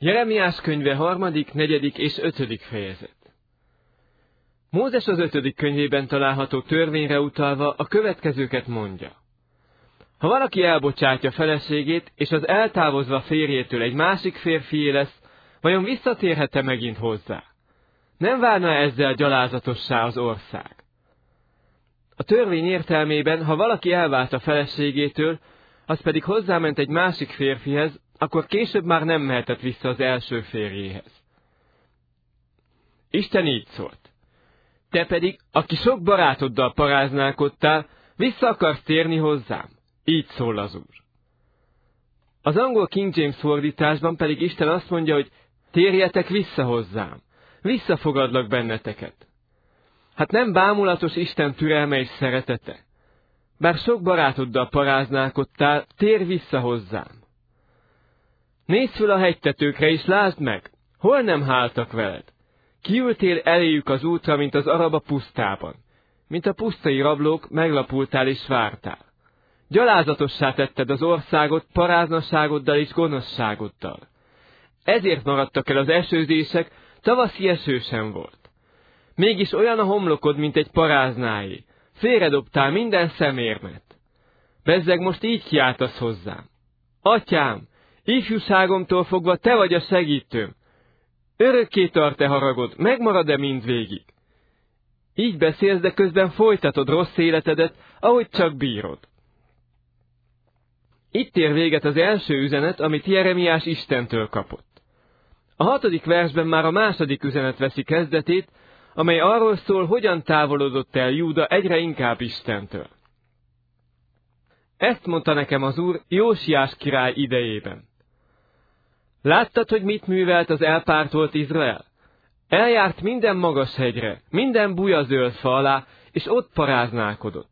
Jeremiás könyve 3., 4. és 5. fejezet. Mózes az 5. könyvében található törvényre utalva a következőket mondja. Ha valaki elbocsátja feleségét, és az eltávozva férjétől egy másik férfié lesz, vajon visszatérhet-e megint hozzá? Nem válna ezzel gyalázatossá az ország? A törvény értelmében, ha valaki elvált a feleségétől, az pedig hozzáment egy másik férfihez, akkor később már nem mehetett vissza az első férjéhez. Isten így szólt. Te pedig, aki sok barátoddal paráználkodtál, vissza akarsz térni hozzám. Így szól az Úr. Az angol King James fordításban pedig Isten azt mondja, hogy térjetek vissza hozzám. Visszafogadlak benneteket. Hát nem bámulatos Isten türelme és szeretete? Bár sok barátoddal paráználkodtál, térj vissza hozzám. Nézz föl a hegytetőkre, és lásd meg, hol nem háltak veled. Kiültél eléjük az útra, mint az arab a pusztában. Mint a pusztai rablók, meglapultál és vártál. Gyalázatossá tetted az országot paráznaságoddal és gonoszságoddal. Ezért maradtak el az esőzések, tavaszi eső sem volt. Mégis olyan a homlokod, mint egy paráznáé. Félredobtál minden szemérmet. Bezzeg most így kiáltasz hozzám. Atyám, ifjúságomtól fogva te vagy a segítőm. Örökké tart-e haragod, megmarad-e mindvégig? Így beszélsz, de közben folytatod rossz életedet, ahogy csak bírod. Itt ér véget az első üzenet, amit Jeremiás Istentől kapott. A 6. versben már a második üzenet veszi kezdetét, amely arról szól, hogyan távolodott el Júda egyre inkább Istentől. Ezt mondta nekem az Úr Jósiás király idejében. Láttad, hogy mit művelt az elpártolt Izrael? Eljárt minden magas hegyre, minden bujazöld fa alá, és ott paráználkodott.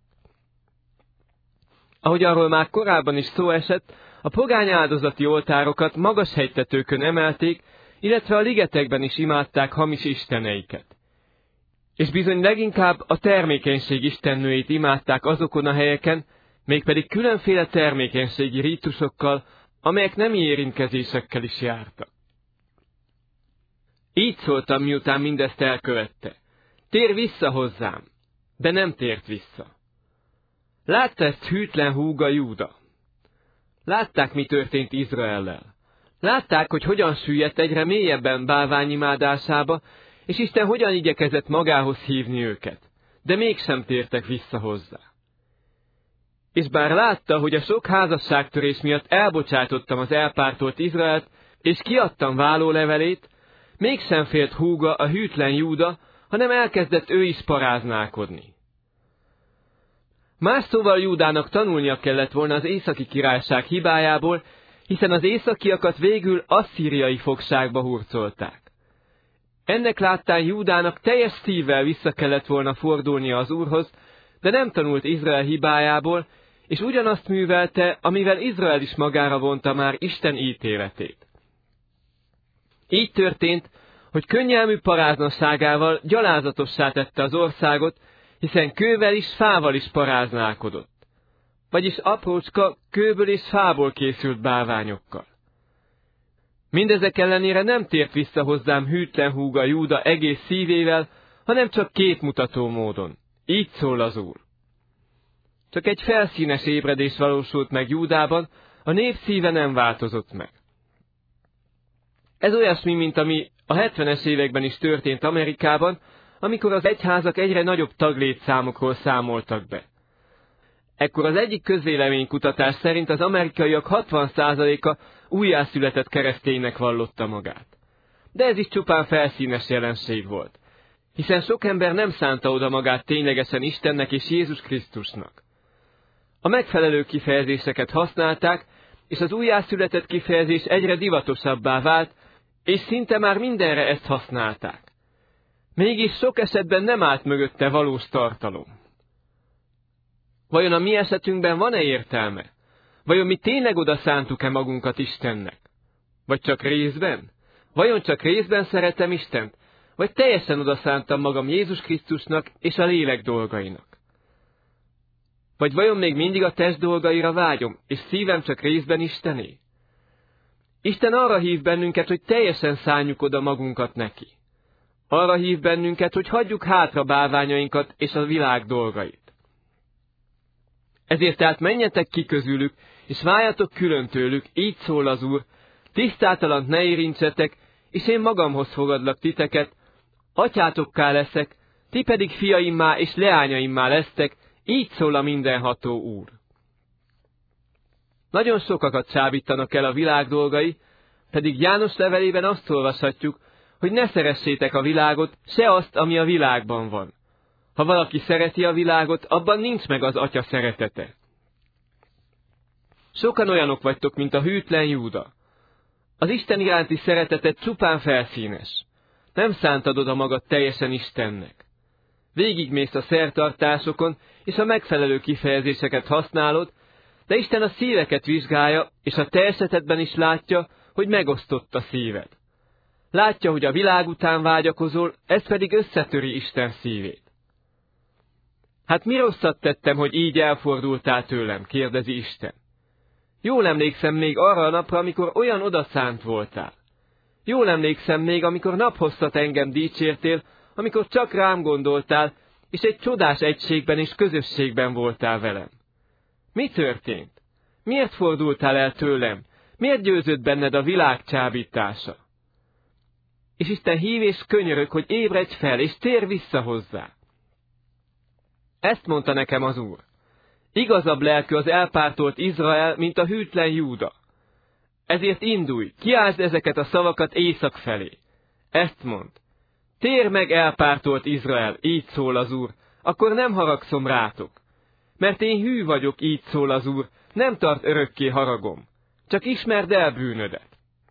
Ahogy arról már korábban is szó esett, a pogány áldozati oltárokat magas hegytetőkön emelték, illetve a ligetekben is imádták hamis isteneiket. És bizony leginkább a termékenység istennőjét imádták azokon a helyeken, mégpedig különféle termékenységi rítusokkal, amelyek nemi érintkezésekkel is jártak. Így szóltam, miután mindezt elkövette. Térj vissza hozzám, de nem tért vissza. Látta ezt hűtlen húga Júda. Látták, mi történt Izraellel. Látták, hogy hogyan süllyedt egyre mélyebben bálványimádásába, és Isten hogyan igyekezett magához hívni őket, de mégsem tértek vissza hozzá. És bár látta, hogy a sok házasságtörés miatt elbocsátottam az elpártolt Izraelt, és kiadtam vállólevelét, mégsem félt húga, a hűtlen Júda, hanem elkezdett ő is paráználkodni. Más szóval Júdának tanulnia kellett volna az északi királyság hibájából, hiszen az északiakat végül asszíriai fogságba hurcolták. Ennek láttán Júdának teljes szívvel vissza kellett volna fordulnia az Úrhoz, de nem tanult Izrael hibájából, és ugyanazt művelte, amivel Izrael is magára vonta már Isten ítéletét. Így történt, hogy könnyelmű paráznaságával gyalázatossá tette az országot, hiszen kővel is, fával is paráználkodott. Vagyis aprócska, kőből és fából készült bálványokkal. Mindezek ellenére nem tért vissza hozzám hűtlen húga Júda egész szívével, hanem csak képmutató módon. Így szól az Úr. Csak egy felszínes ébredés valósult meg Júdában, a nép szíve nem változott meg. Ez olyasmi, mint ami a 70-es években is történt Amerikában, amikor az egyházak egyre nagyobb taglétszámokról számoltak be. Ekkor az egyik közvéleménykutatás szerint az amerikaiak 60%-a újjászületett kereszténynek vallotta magát. De ez is csupán felszínes jelenség volt, hiszen sok ember nem szánta oda magát ténylegesen Istennek és Jézus Krisztusnak. A megfelelő kifejezéseket használták, és az újjászületett kifejezés egyre divatosabbá vált, és szinte már mindenre ezt használták. Mégis sok esetben nem állt mögötte valós tartalom. Vajon a mi esetünkben van-e értelme? Vajon mi tényleg oda szántuk-e magunkat Istennek? Vagy csak részben? Vajon csak részben szeretem Istent? Vagy teljesen oda szántam magam Jézus Krisztusnak és a lélek dolgainak? Vagy vajon még mindig a test dolgaira vágyom, és szívem csak részben Istené? Isten arra hív bennünket, hogy teljesen szánjuk oda magunkat neki. Arra hív bennünket, hogy hagyjuk hátra bálványainkat és a világ dolgait. Ezért tehát menjetek ki közülük, és váljatok külön tőlük, így szól az Úr, tisztátalant ne érintsetek, és én magamhoz fogadlak titeket, atyátokká leszek, ti pedig fiaimmá és leányaimmá lesztek, így szól a mindenható Úr. Nagyon sokakat csábítanak el a világ dolgai, pedig János levelében azt olvashatjuk, hogy ne szeressétek a világot, se azt, ami a világban van. Ha valaki szereti a világot, abban nincs meg az Atya szeretete. Sokan olyanok vagytok, mint a hűtlen Júda. Az Isten iránti szereteted csupán felszínes. Nem szántad oda magad teljesen Istennek. Végigmész a szertartásokon, és a megfelelő kifejezéseket használod, de Isten a szíveket vizsgálja, és a te esetedben is látja, hogy megosztott a szíved. Látja, hogy a világ után vágyakozol, ez pedig összetöri Isten szívét. Hát mi rosszat tettem, hogy így elfordultál tőlem, kérdezi Isten. Jól emlékszem még arra a napra, amikor olyan odaszánt voltál. Jól emlékszem még, amikor naphosszat engem dicsértél, amikor csak rám gondoltál, és egy csodás egységben és közösségben voltál velem. Mi történt? Miért fordultál el tőlem? Miért győzött benned a világ csábítása? És Isten hív és könyörög, hogy ébredj fel, és térj vissza hozzá. Ezt mondta nekem az Úr. Igazabb lelkű az elpártolt Izrael, mint a hűtlen Júda. Ezért indulj, kiáltsd ezeket a szavakat észak felé. Ezt mond. Térj meg, elpártolt Izrael, így szól az Úr, akkor nem haragszom rátok. Mert én hű vagyok, így szól az Úr, nem tart örökké haragom. Csak ismerd el bűnödet.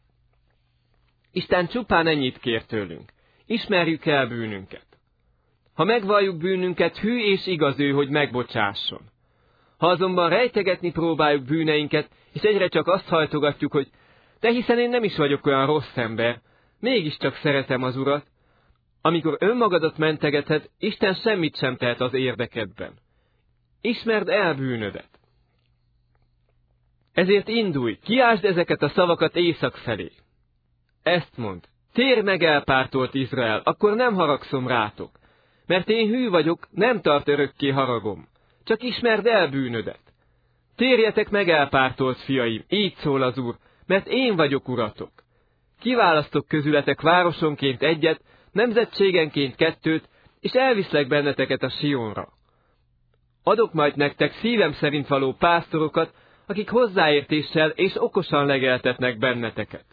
Isten csupán ennyit kér tőlünk. Ismerjük el bűnünket. Ha megvalljuk bűnünket, hű és igaz ő, hogy megbocsásson. Ha azonban rejtegetni próbáljuk bűneinket, és egyre csak azt hajtogatjuk, hogy de hiszen én nem is vagyok olyan rossz ember, mégiscsak szeretem az Urat, amikor önmagadat mentegeted, Isten semmit sem tehet az érdekedben. Ismerd el bűnödet. Ezért indulj, kiáltsd ezeket a szavakat észak felé. Ezt mond, térj meg, elpártolt Izrael, akkor nem haragszom rátok, mert én hű vagyok, nem tart örökké haragom, csak ismerd el bűnödet. Térjetek meg, elpártolt fiaim, így szól az Úr, mert én vagyok uratok. Kiválasztok közületek városonként egyet, nemzetségenként kettőt, és elviszlek benneteket a Sionra. Adok majd nektek szívem szerint való pásztorokat, akik hozzáértéssel és okosan legeltetnek benneteket.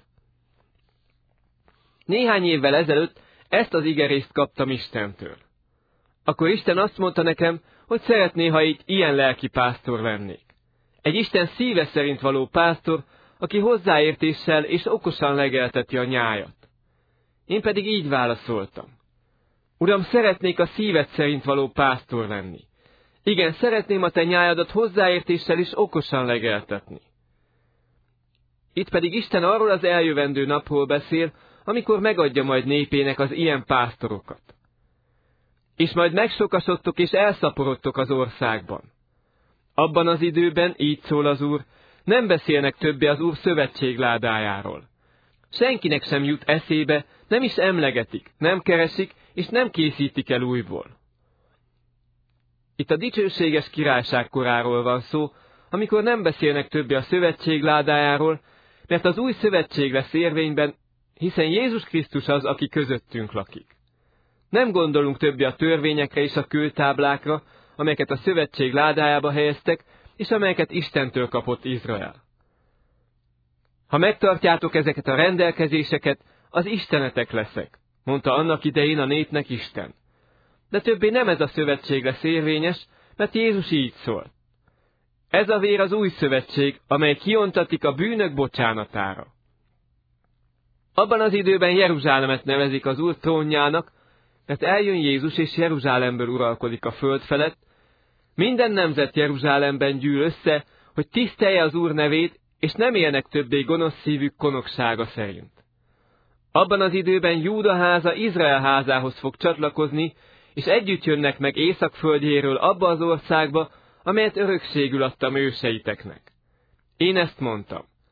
Néhány évvel ezelőtt ezt az igerészt kaptam Istentől. Akkor Isten azt mondta nekem, hogy szeretné, ha így ilyen lelki pásztor lennék. Egy Isten szíve szerint való pásztor, aki hozzáértéssel és okosan legelteti a nyájat. Én pedig így válaszoltam. Uram, szeretnék a szíved szerint való pásztor lenni. Igen, szeretném a te nyájadat hozzáértéssel és okosan legeltetni. Itt pedig Isten arról az eljövendő napról beszél, amikor megadja majd népének az ilyen pásztorokat. És majd megsokasodtok és elszaporodtok az országban. Abban az időben, így szól az Úr, nem beszélnek többé az Úr szövetségládájáról. Senkinek sem jut eszébe, nem is emlegetik, nem keresik, és nem készítik el újból. Itt a dicsőséges királyság koráról van szó, amikor nem beszélnek többé a szövetségládájáról, mert az új szövetség lesz érvényben, hiszen Jézus Krisztus az, aki közöttünk lakik. Nem gondolunk többé a törvényekre és a kőtáblákra, amelyeket a szövetség ládájába helyeztek, és amelyeket Istentől kapott Izrael. Ha megtartjátok ezeket a rendelkezéseket, az istenetek leszek, mondta annak idején a népnek Isten. De többé nem ez a szövetség lesz érvényes, mert Jézus így szól. Ez a vér az új szövetség, amely kiontatik a bűnök bocsánatára. Abban az időben Jeruzsálemet nevezik az Úr trónjának, mert eljön Jézus és Jeruzsálemből uralkodik a föld felett, minden nemzet Jeruzsálemben gyűl össze, hogy tisztelje az Úr nevét, és nem élnek többé gonosz szívük konoksága szerint. Abban az időben Júda háza Izrael házához fog csatlakozni, és együtt jönnek meg északföldjéről abba az országba, amelyet örökségül adtam őseiteknek. Én ezt mondtam.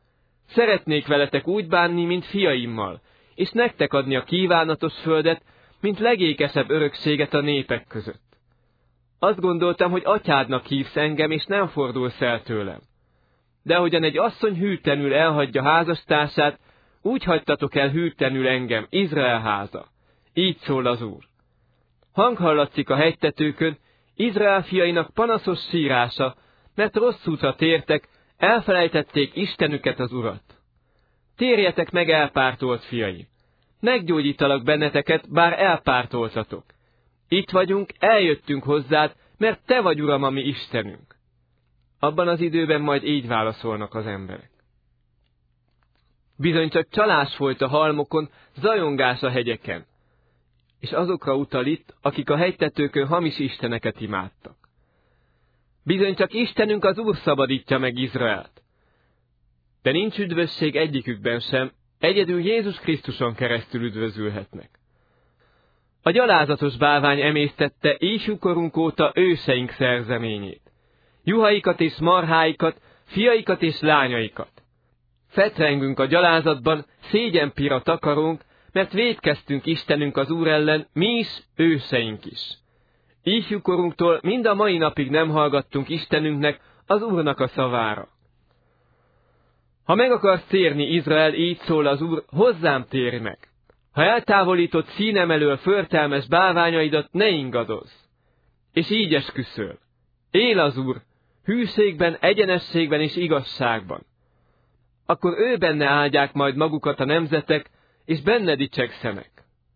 Szeretnék veletek úgy bánni, mint fiaimmal, és nektek adni a kívánatos földet, mint legékesebb örökséget a népek között. Azt gondoltam, hogy atyádnak hívsz engem, és nem fordulsz el tőlem. De ahogyan egy asszony hűtlenül elhagyja házastársát, úgy hagytatok el hűtlenül engem, Izrael háza. Így szól az Úr. Hang hallatszik a hegytetőkön, Izrael fiainak panaszos sírása, mert rossz útra tértek, elfelejtették Istenüket, az Urat. Térjetek meg, elpártolt fiai! Meggyógyítalak benneteket, bár elpártoltatok. Itt vagyunk, eljöttünk hozzád, mert te vagy, Uram, a mi Istenünk. Abban az időben majd így válaszolnak az emberek. Bizony csak csalás folyt a halmokon, zajongás a hegyeken. És azokra utal itt, akik a hegytetőkön hamis isteneket imádtak. Bizony csak Istenünk, az Úr szabadítja meg Izraelt. De nincs üdvösség egyikükben sem, egyedül Jézus Krisztuson keresztül üdvözülhetnek. A gyalázatos bálvány emésztette íjúkorunk óta őseink szerzeményét. Juhaikat és marháikat, fiaikat és lányaikat. Fetrengünk a gyalázatban, szégyenpira takarónk, mert vétkeztünk Istenünk, az Úr ellen, mi is, őseink is. Ifjúkorunktól mind a mai napig nem hallgattunk Istenünknek, az Úrnak a szavára. Ha meg akarsz térni, Izrael, így szól az Úr, hozzám térj meg. Ha eltávolított színem elől förtelmes bálványaidat, ne ingadozz. És így esküszöl. Él az Úr, hűségben, egyenességben és igazságban. Akkor ő benne áldják majd magukat a nemzetek, és benne dicsekszenek.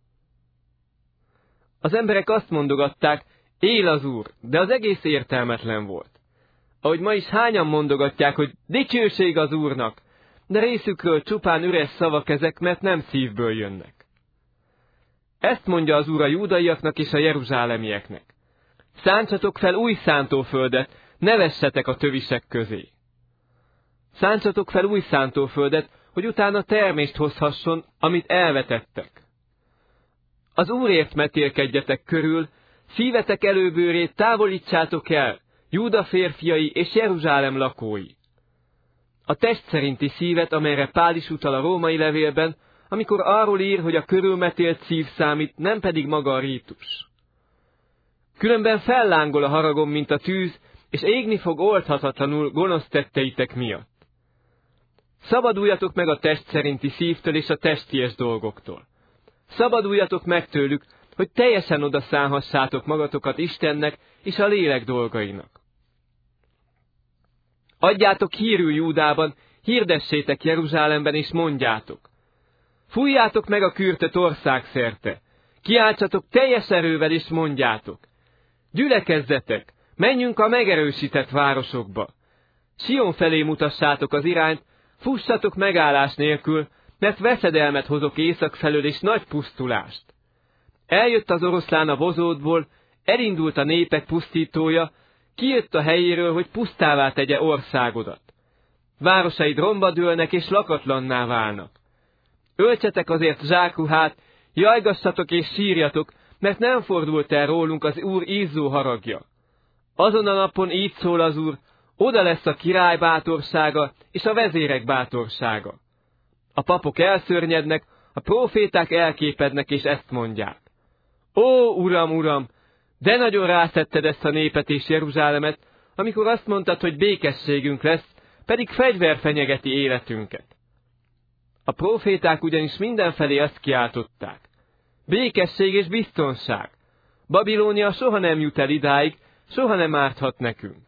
Az emberek azt mondogatták, él az Úr, de az egész értelmetlen volt. Ahogy ma is hányan mondogatják, hogy dicsőség az Úrnak, de részükről csupán üres szavak ezek, mert nem szívből jönnek. Ezt mondja az Úr a júdaiaknak és a jeruzsálemieknek. Szántsatok fel új szántóföldet, ne vessetek a tövisek közé. Szántsatok fel új szántóföldet, hogy utána termést hozhasson, amit elvetettek. Az Úrért metélkedjetek körül, szívetek előbőrét távolítsátok el, Júda férfiai és Jeruzsálem lakói. A test szerinti szívet, amelyre Pál is utal a római levélben, amikor arról ír, hogy a körülmetélt szív számít, nem pedig maga a rítus. Különben fellángol a haragom, mint a tűz, és égni fog oldhatatlanul gonosz tetteitek miatt. Szabaduljatok meg a test szerinti szívtől és a testies dolgoktól. Szabaduljatok meg tőlük, hogy teljesen odaszánhassátok magatokat Istennek és a lélek dolgainak. Adjátok hírül Júdában, hirdessétek Jeruzsálemben és mondjátok. Fújjátok meg a kürtöt országszerte, kiáltsatok teljes erővel és mondjátok. Gyülekezzetek, menjünk a megerősített városokba. Sion felé mutassátok az irányt, fussatok megállás nélkül, mert veszedelmet hozok észak felől és nagy pusztulást. Eljött az oroszlán a bozótból, elindult a népek pusztítója, kijött a helyéről, hogy pusztává tegye országodat. Városaid romba dőlnek és lakatlanná válnak. Öltsetek azért zsákruhát, jajgassatok és sírjatok, mert nem fordult el rólunk az Úr izzó haragja. Azon a napon így szól az Úr, oda lesz a király bátorsága és a vezérek bátorsága. A papok elszörnyednek, a próféták elképednek és ezt mondják. Ó, Uram, Uram, de nagyon rászetted ezt a népet és Jeruzsálemet, amikor azt mondtad, hogy békességünk lesz, pedig fegyver fenyegeti életünket. A próféták ugyanis mindenfelé azt kiáltották. Békesség és biztonság. Babilónia soha nem jut el idáig, soha nem árthat nekünk.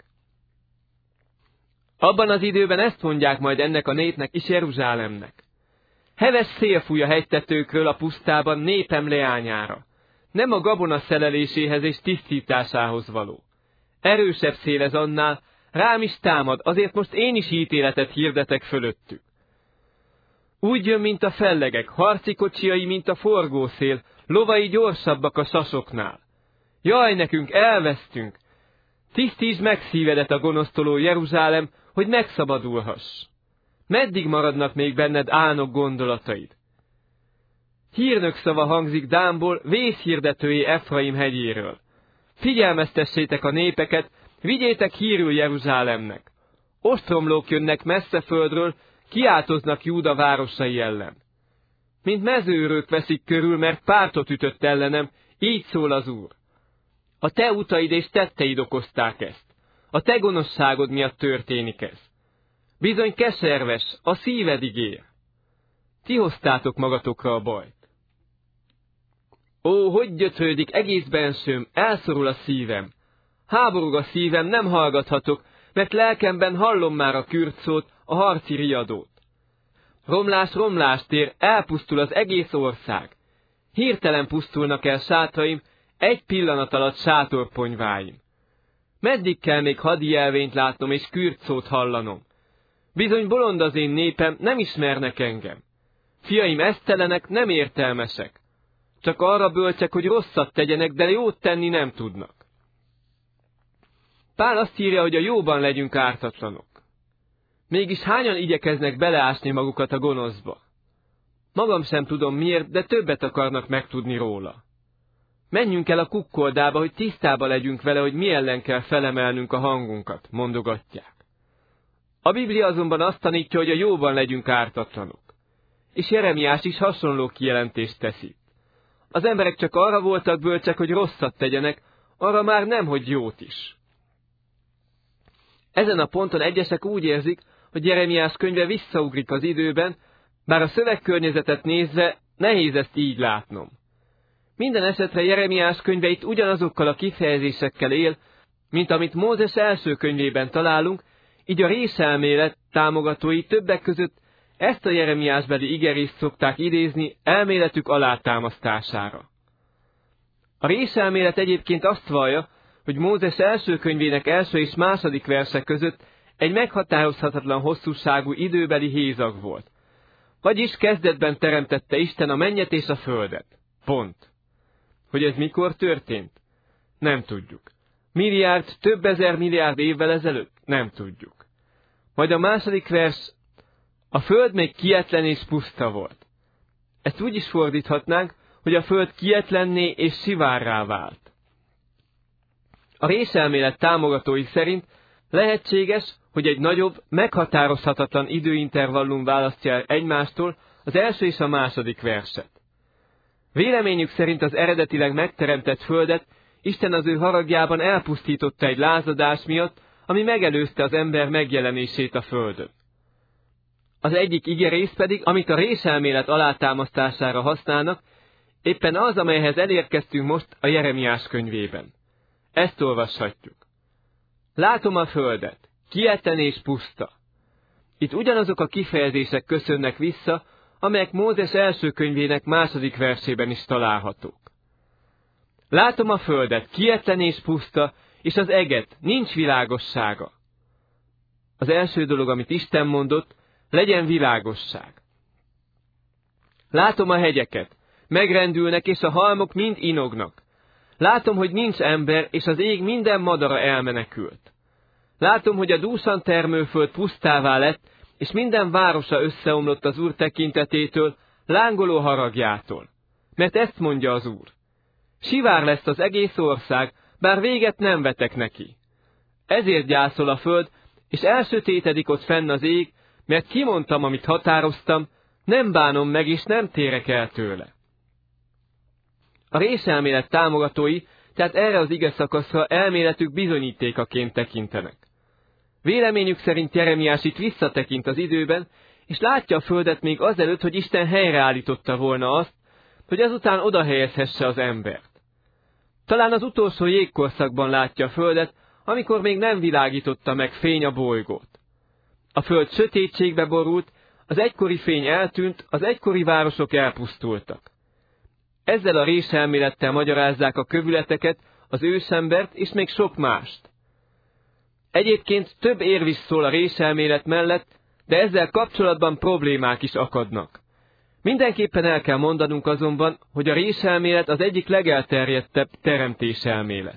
Abban az időben ezt mondják majd ennek a népnek és Jeruzsálemnek. Heves szél fúj a hegytetőkről a pusztában népem leányára. Nem a gabona szeleléséhez és tisztításához való. Erősebb szél ez annál, rám is támad, azért most én is ítéletet hirdetek fölöttük. Úgy jön, mint a fellegek, harci kocsiai, mint a forgószél, lovai gyorsabbak a sasoknál. Jaj, nekünk elvesztünk! Tisztítsd meg szívedet a gonosztoló Jeruzsálem, hogy megszabadulhass. Meddig maradnak még benned álnok gondolataid? Hírnök szava hangzik Dánból, vészhirdetői Efraim hegyéről. Figyelmeztessétek a népeket, vigyétek hírül Jeruzsálemnek. Ostromlók jönnek messze földről, kiáltoznak Júda városai ellen. Mint mezőőrök veszik körül, mert pártot ütött ellenem, így szól az Úr. A te utaid és tetteid okozták ezt. A te gonoszságod miatt történik ez. Bizony keserves, a szívedig ér. Ti hoztátok magatokra a bajt. Ó, hogy gyötrődik egész bensőm, elszorul a szívem. Háborog a szívem, nem hallgathatok, mert lelkemben hallom már a kürtszót, a harci riadót. Romlás romlást ér, elpusztul az egész ország. Hirtelen pusztulnak el sátraim, egy pillanat alatt sátorponyváim. Meddig kell még hadijelvényt látnom és kürtszót hallanom? Bizony bolond az én népem, nem ismernek engem. Fiaim esztelenek, nem értelmesek. Csak arra bölcsek, hogy rosszat tegyenek, de jót tenni nem tudnak. Pál azt írja, hogy a jóban legyünk ártatlanok. Mégis hányan igyekeznek beleásni magukat a gonoszba? Magam sem tudom miért, de többet akarnak megtudni róla. Menjünk el a kukkoldába, hogy tisztába legyünk vele, hogy mi ellen kell felemelnünk a hangunkat, mondogatják. A Biblia azonban azt tanítja, hogy a jóban legyünk ártatlanok. És Jeremiás is hasonló kijelentést teszi. Az emberek csak arra voltak bölcsek, hogy rosszat tegyenek, arra már nem, hogy jót is. Ezen a ponton egyesek úgy érzik, hogy Jeremiás könyve visszaugrik az időben, bár a szövegkörnyezetet nézve nehéz ezt így látnom. Minden esetre Jeremiás könyve itt ugyanazokkal a kifejezésekkel él, mint amit Mózes első könyvében találunk, így a réselmélet támogatói többek között ezt a Jeremiásbeli igerészt szokták idézni elméletük alátámasztására. A réselmélet egyébként azt vallja, hogy Mózes első könyvének első és második verse között egy meghatározhatatlan hosszúságú időbeli hézag volt. Vagyis kezdetben teremtette Isten a mennyet és a földet. Pont. Hogy ez mikor történt? Nem tudjuk. Milliárd, több ezer milliárd évvel ezelőtt? Nem tudjuk. Majd a második vers, a föld még kietlen és puszta volt. Ezt úgy is fordíthatnánk, hogy a föld kietlenné és sivárrá vált. A réselmélet támogatói szerint lehetséges, hogy egy nagyobb, meghatározhatatlan időintervallum választja el egymástól az első és a második verset. Véleményük szerint az eredetileg megteremtett földet Isten az ő haragjában elpusztította egy lázadás miatt, ami megelőzte az ember megjelenését a földön. Az egyik igerész pedig, amit a réselmélet alátámasztására használnak, éppen az, amelyhez elérkeztünk most a Jeremiás könyvében. Ezt olvashatjuk. Látom a földet, kietlen és puszta. Itt ugyanazok a kifejezések köszönnek vissza, amelyek Mózes első könyvének második versében is találhatók. Látom a földet, kietlen és puszta, és az eget, nincs világossága. Az első dolog, amit Isten mondott, legyen világosság. Látom a hegyeket, megrendülnek, és a halmok mind inognak. Látom, hogy nincs ember, és az ég minden madara elmenekült. Látom, hogy a dúsan termőföld pusztává lett, és minden városa összeomlott az Úr tekintetétől, lángoló haragjától. Mert ezt mondja az Úr. Sivár lesz az egész ország, bár véget nem vetek neki. Ezért gyászol a föld, és elsötétedik ott fenn az ég, mert kimondtam, amit határoztam, nem bánom meg, és nem térek el tőle. A réselmélet támogatói, tehát erre az ige szakaszra elméletük bizonyítékaként tekintenek. Véleményük szerint Jeremiás itt visszatekint az időben, és látja a földet még azelőtt, hogy Isten helyreállította volna azt, hogy azután oda helyezhesse az embert. Talán az utolsó jégkorszakban látja a földet, amikor még nem világította meg fény a bolygót. A föld sötétségbe borult, az egykori fény eltűnt, az egykori városok elpusztultak. Ezzel a réselmélettel magyarázzák a kövületeket, az ősembert és még sok mást. Egyébként több érv is szól a réselmélet mellett, de ezzel kapcsolatban problémák is akadnak. Mindenképpen el kell mondanunk azonban, hogy a réselmélet az egyik legelterjedtebb teremtéselmélet.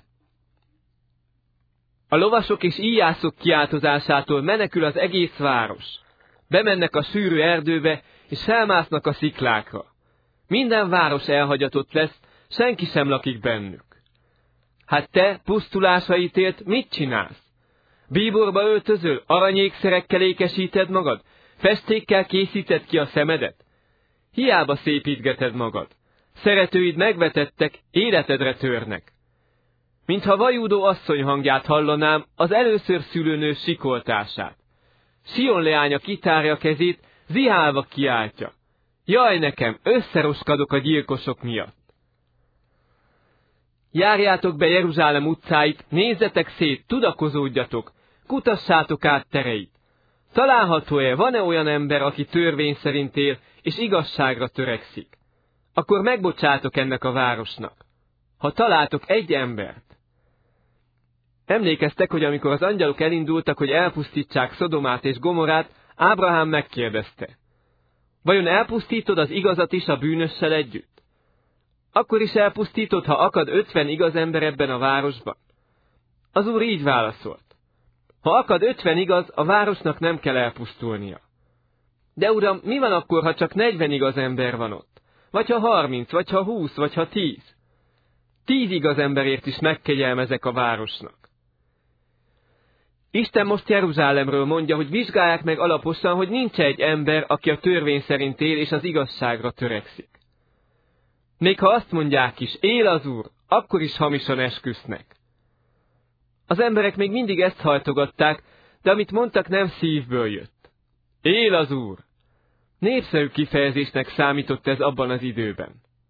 A lovasok és íjászok kiáltozásától menekül az egész város. Bemennek a sűrű erdőbe, és felmásznak a sziklákra. Minden város elhagyatott lesz, senki sem lakik bennük. Hát te, pusztulásra ítélt, mit csinálsz? Bíborba öltözöl, aranyékszerekkel ékesíted magad? Festékkel készíted ki a szemedet? Hiába szépítgeted magad. Szeretőid megvetettek, életedre törnek. Mintha vajúdó asszony hangját hallanám, az először szülőnő sikoltását. Sion leánya kitárja kezét, zihálva kiáltja. Jaj nekem, összeroskadok a gyilkosok miatt. Járjátok be Jeruzsálem utcáit, nézzetek szét, tudakozódjatok, kutassátok át tereit. Található-e, van-e olyan ember, aki törvény szerint él, és igazságra törekszik? Akkor megbocsátok ennek a városnak, ha találtok egy embert. Emlékeztek, hogy amikor az angyalok elindultak, hogy elpusztítsák Szodomát és Gomorrát, Ábrahám megkérdezte. Vajon elpusztítod az igazat is a bűnössel együtt? Akkor is elpusztítod, ha akad 50 igaz ember ebben a városban? Az Úr így válaszolt. Ha akad 50 igaz, a városnak nem kell elpusztulnia. De uram, mi van akkor, ha csak 40 igaz ember van ott? Vagy ha 30, vagy ha 20, vagy ha 10? 10 igaz emberért is megkegyelmezek a városnak. Isten most Jeruzsálemről mondja, hogy vizsgálják meg alaposan, hogy nincs egy ember, aki a törvény szerint él és az igazságra törekszik. Még ha azt mondják is, él az Úr, akkor is hamisan esküsznek. Az emberek még mindig ezt hajtogatták, de amit mondtak, nem szívből jött. Él az Úr! Népszerű kifejezésnek számított ez abban az időben.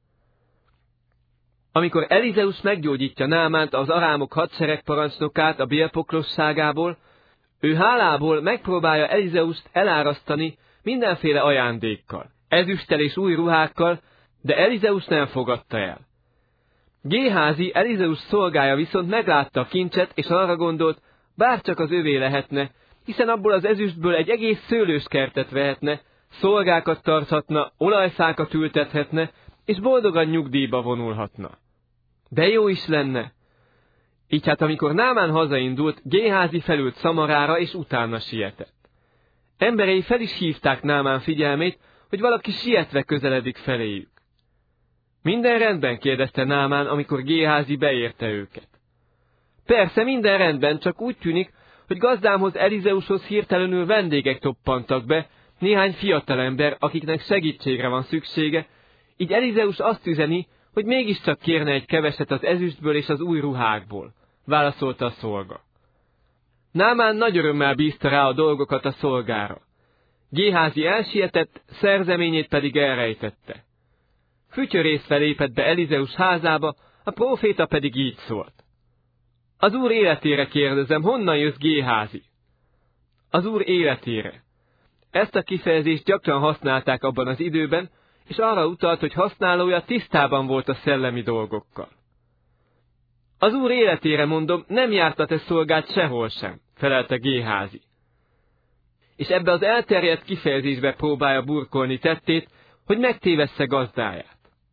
Amikor Elizeus meggyógyítja Námánt, az arámok hadseregparancsnokát a bélpoklosságából, ő hálából megpróbálja Elizeust elárasztani mindenféle ajándékkal, ezüsttel és új ruhákkal, de Elizeus nem fogadta el. Géházi, Elizeus szolgája viszont meglátta a kincset, és arra gondolt, bárcsak az övé lehetne, hiszen abból az ezüstből egy egész szőlőskertet vehetne, szolgákat tarthatna, olajfákat ültethetne, és boldogan nyugdíjba vonulhatna. De jó is lenne! Így hát amikor Námán hazaindult, Géházi felült Szamarára, és utána sietett. Emberei fel is hívták Námán figyelmét, hogy valaki sietve közeledik feléjük. Minden rendben? Kérdezte Námán, amikor Géházi beérte őket. Persze, minden rendben, csak úgy tűnik, hogy gazdámhoz Elizeushoz hirtelenül vendégek toppantak be, néhány fiatalember, akiknek segítségre van szüksége, így Elizeus azt üzeni, hogy mégiscsak kérne egy keveset az ezüstből és az új ruhákból, válaszolta a szolga. Námán nagy örömmel bízta rá a dolgokat a szolgára. Géházi elsietett, szerzeményét pedig elrejtette. Fütyörészve lépett be Elizeus házába, a próféta pedig így szólt. Az Úr életére kérdezem, honnan jössz, Géházi? Az Úr életére. Ezt a kifejezést gyakran használták abban az időben, és arra utalt, hogy használója tisztában volt a szellemi dolgokkal. Az Úr életére mondom, nem járt a te szolgád sehol sem, felelte Géházi. És ebbe az elterjedt kifejezésbe próbálja burkolni tettét, hogy megtévessze gazdáját.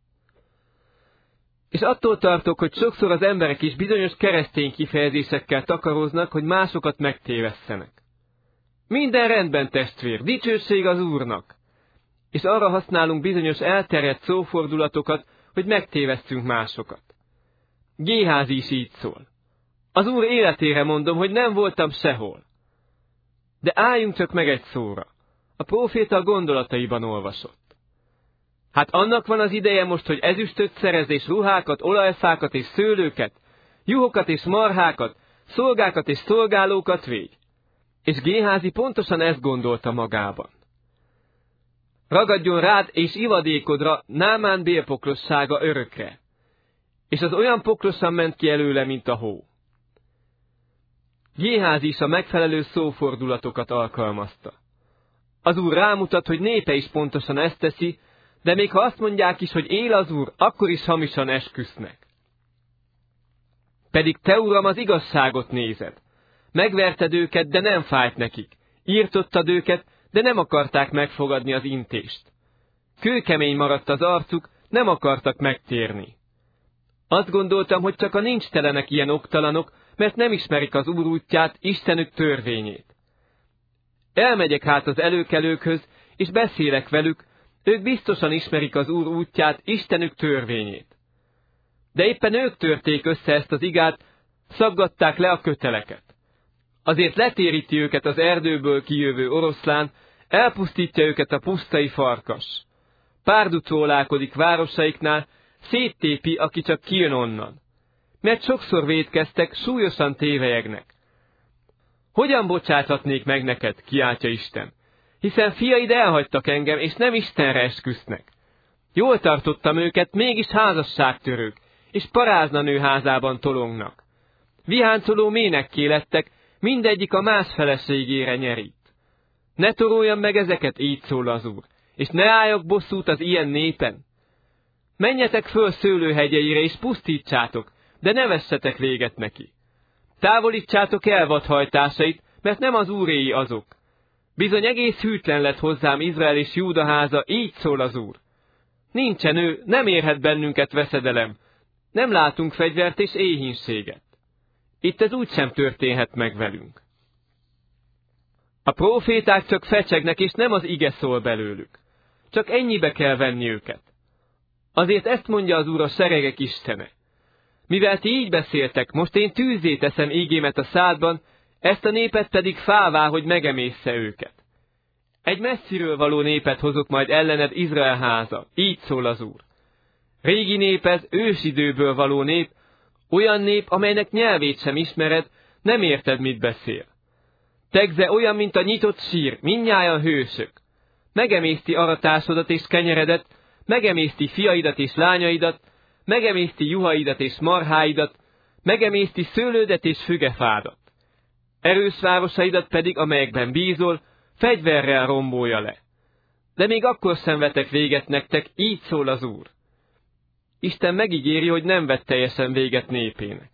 És attól tartok, hogy sokszor az emberek is bizonyos keresztény kifejezésekkel takaroznak, hogy másokat megtévesszenek. Minden rendben, testvér, dicsőség az Úrnak! És arra használunk bizonyos elterjedt szófordulatokat, hogy megtévesszünk másokat. Géházi is így szól. Az Úr életére mondom, hogy nem voltam sehol. De álljunk csak meg egy szóra. A próféta a gondolataiban olvasott. Hát annak van az ideje most, hogy ezüstöt szerez és ruhákat, olajfákat és szőlőket, juhokat és marhákat, szolgákat és szolgálókat végy. És Géházi pontosan ezt gondolta magában. Ragadjon rád és ivadékodra Námán bélpoklossága örökre. És az olyan poklosan ment ki előle, mint a hó. Géházi is a megfelelő szófordulatokat alkalmazta. Az Úr rámutat, hogy népe is pontosan ezt teszi, de még ha azt mondják is, hogy él az Úr, akkor is hamisan esküsznek. Pedig te, Uram, az igazságot nézed. Megverted őket, de nem fájt nekik. Írtottad őket, de nem akarták megfogadni az intést. Kőkemény maradt az arcuk, nem akartak megtérni. Azt gondoltam, hogy csak a nincstelenek ilyen oktalanok, mert nem ismerik az Úr útját, Istenük törvényét. Elmegyek hát az előkelőkhöz, és beszélek velük, ők biztosan ismerik az Úr útját, Istenük törvényét. De éppen ők törték össze ezt az igát, szaggatták le a köteleket. Azért letéríti őket az erdőből kijövő oroszlán, elpusztítja őket a pusztai farkas. Párducolálkodik városaiknál, széttépi, aki csak kijön onnan. Mert sokszor vétkeztek, súlyosan tévelyegnek. Hogyan bocsáthatnék meg neked, kiáltja Isten, hiszen fiaid elhagytak engem, és nem Istenre esküsznek. Jól tartottam őket, mégis házasságtörők, és paráznanő házában tolongnak. Viháncoló ménekké lettek, mindegyik a más feleségére nyerít. Ne toroljam meg ezeket, így szól az Úr, és ne álljak bosszút az ilyen népen. Menjetek föl szőlőhegyeire, és pusztítsátok, de ne vessetek véget neki. Távolítsátok el vadhajtásait, mert nem az Úréi azok. Bizony egész hűtlen lett hozzám Izrael és Júda háza, így szól az Úr. Nincsen ő, nem érhet bennünket veszedelem, nem látunk fegyvert és éhínséget. Itt ez úgysem történhet meg velünk. A próféták csak fecsegnek, és nem az ige szól belőlük. Csak ennyibe kell venni őket. Azért ezt mondja az Úr, a seregek Istene. Mivel ti így beszéltek, most én tűzzé teszem ígémet a szádban, ezt a népet pedig fává, hogy megemészze őket. Egy messziről való népet hozok majd ellened, Izrael háza, így szól az Úr. Régi nép ez, ősidőből való nép, olyan nép, amelynek nyelvét sem ismered, nem érted, mit beszél. Tegze olyan, mint a nyitott sír, mindnyájan hősök. Megemészti aratásodat és kenyeredet, megemészti fiaidat és lányaidat, megemészti juhaidat és marháidat, megemészti szőlődet és fügefádat. Erős városaidat pedig, amelyekben bízol, fegyverrel rombolja le. De még akkor sem vetek véget nektek, így szól az Úr. Isten megígéri, hogy nem vet teljesen véget népének.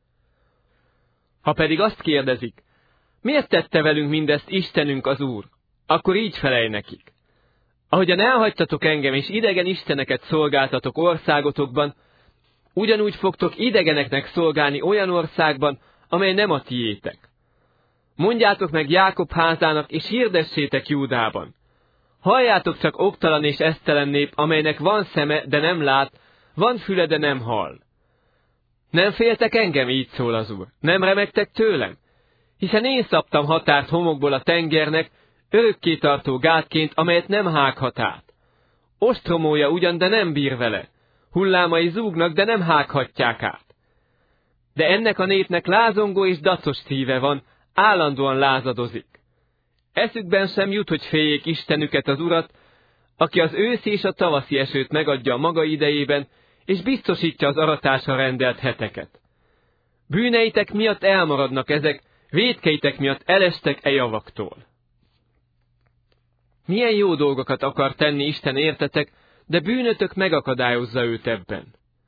Ha pedig azt kérdezik, miért tette velünk mindezt Istenünk az Úr, akkor így felej nekik. Ahogyan elhagytatok engem, és idegen isteneket szolgáltatok országotokban, ugyanúgy fogtok idegeneknek szolgálni olyan országban, amely nem a tiétek. Mondjátok meg Jákob házának, és hirdessétek Júdában. Halljátok csak oktalan és esztelen nép, amelynek van szeme, de nem lát, van füle, de nem hall. Nem féltek engem, így szól az Úr, nem remegtek tőlem? Hiszen én szabtam határt homokból a tengernek, örökkétartó gátként, amelyet nem hághat át. Ostromolja ugyan, de nem bír vele. Hullámai zúgnak, de nem hághatják át. De ennek a népnek lázongó és dacos szíve van, állandóan lázadozik. Eszükben sem jut, hogy féljék Istenüket, az Urat, aki az őszi és a tavaszi esőt megadja a maga idejében, és biztosítja az aratásra rendelt heteket. Bűneitek miatt elmaradnak ezek, vétkeitek miatt elestek e javaktól. Milyen jó dolgokat akar tenni Isten értetek, de bűnötök megakadályozza őt ebben.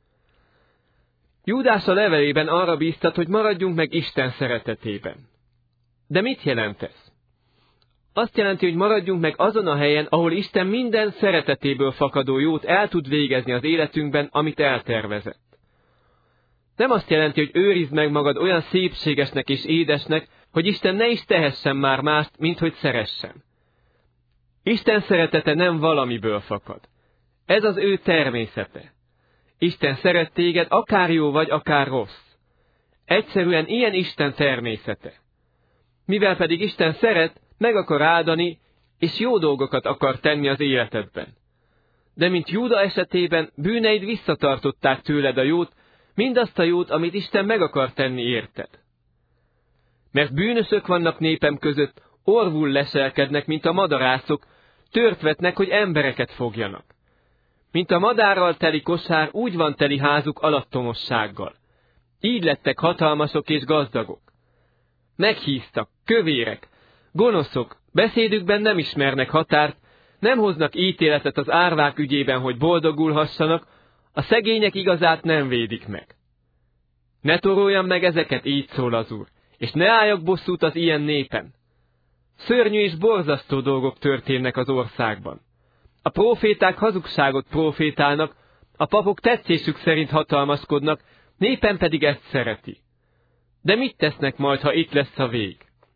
Júdás a levelében arra bíztat, hogy maradjunk meg Isten szeretetében. De mit jelent ez? Azt jelenti, hogy maradjunk meg azon a helyen, ahol Isten minden szeretetéből fakadó jót el tud végezni az életünkben, amit eltervezett. Nem azt jelenti, hogy őrizd meg magad olyan szépségesnek és édesnek, hogy Isten ne is tehessen már mást, mint hogy szeressen. Isten szeretete nem valamiből fakad. Ez az ő természete. Isten szeret téged, akár jó vagy, akár rossz. Egyszerűen ilyen Isten természete. Mivel pedig Isten szeret, meg akar áldani, és jó dolgokat akar tenni az életedben. De mint Júda esetében bűneid visszatartották tőled a jót, mindazt a jót, amit Isten meg akar tenni érted. Mert bűnösök vannak népem között, orvul leselkednek, mint a madarászok, tört vetnek, hogy embereket fogjanak. Mint a madárral teli kosár, úgy van teli házuk alattomossággal. Így lettek hatalmasok és gazdagok. Meghíztak, kövérek, gonoszok, beszédükben nem ismernek határt, nem hoznak ítéletet az árvák ügyében, hogy boldogulhassanak, a szegények igazát nem védik meg. Ne toroljam meg ezeket, így szól az Úr, és ne álljak bosszút az ilyen népen. Szörnyű és borzasztó dolgok történnek az országban. A próféták hazugságot prófétálnak, a papok tetszésük szerint hatalmazkodnak, népen pedig ezt szereti. De mit tesznek majd, ha itt lesz a vég?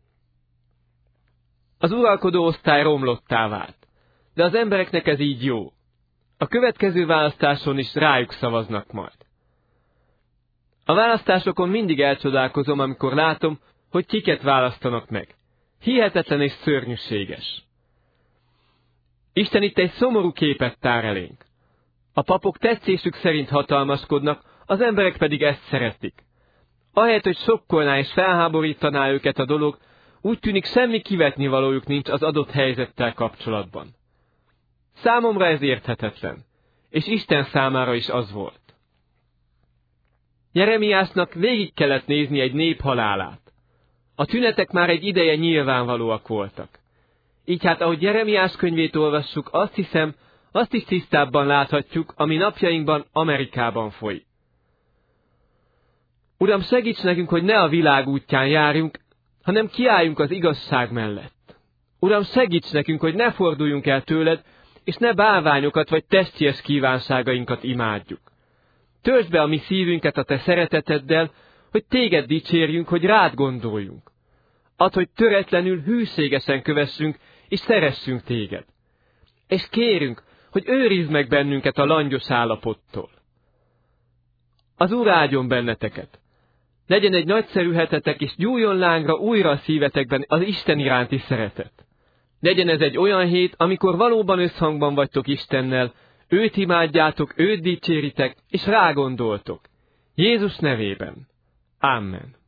Az uralkodó osztály romlottá vált, de az embereknek ez így jó. A következő választáson is rájuk szavaznak majd. A választásokon mindig elcsodálkozom, amikor látom, hogy kiket választanak meg. Hihetetlen és szörnyűséges. Isten itt egy szomorú képet tár elénk. A papok tetszésük szerint hatalmaskodnak, az emberek pedig ezt szeretik. Ahelyett, hogy sokkolná és felháborítaná őket a dolog, úgy tűnik semmi kivetnivalójuk nincs az adott helyzettel kapcsolatban. Számomra ez érthetetlen, és Isten számára is az volt. Jeremiásnak végig kellett nézni egy nép halálát. A tünetek már egy ideje nyilvánvalóak voltak. Így hát, ahogy Jeremiás könyvét olvassuk, azt hiszem, azt is tisztábban láthatjuk, ami napjainkban Amerikában folyik. Uram, segíts nekünk, hogy ne a világ útján járjunk, hanem kiálljunk az igazság mellett. Uram, segíts nekünk, hogy ne forduljunk el tőled, és ne bálványokat vagy testies kívánságainkat imádjuk. Töltsd be a mi szívünket a te szereteteddel, hogy téged dicsérjünk, hogy rád gondoljunk. Add, hogy töretlenül, hűségesen kövessünk, és szeressünk téged. És kérünk, hogy őrizd meg bennünket a langyos állapottól. Az Úr áldjon benneteket. Legyen egy nagyszerű hetetek, és gyújjon lángra újra a szívetekben az Isten iránti szeretet. Legyen ez egy olyan hét, amikor valóban összhangban vagytok Istennel, őt imádjátok, őt dicséritek, és rágondoltok. Jézus nevében. Amen.